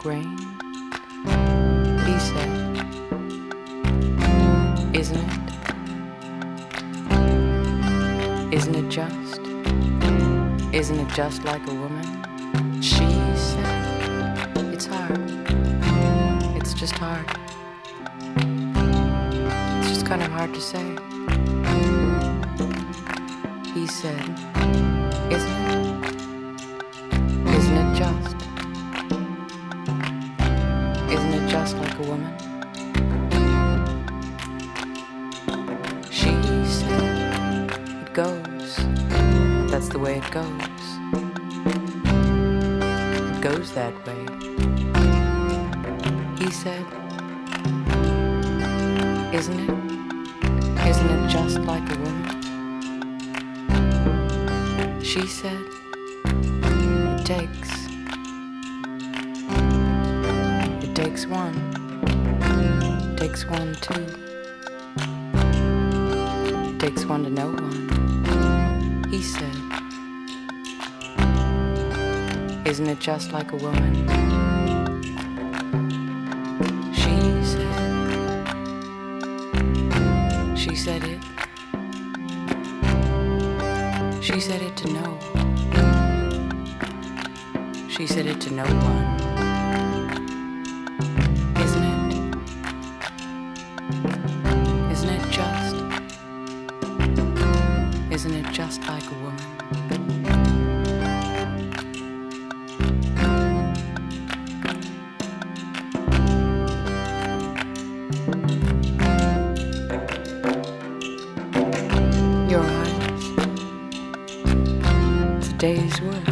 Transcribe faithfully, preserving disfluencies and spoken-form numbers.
rain? He said, isn't it? Isn't it just? Isn't it just like a woman? She said, it's hard. It's just hard. It's just kind of hard to say. He said, isn't it? Isn't it just? Isn't it just like a woman? She said, it goes. That's the way it goes. It goes that way. He said, isn't it? Isn't it just like a woman? She said, it takes. It takes one. It takes one too. It takes one to know one. He said, isn't it just like a woman? She said, she said it. She said it to know. She said it to no one. Isn't it? Isn't it just? Isn't it just like a woman? Your eyes, it's a day's work.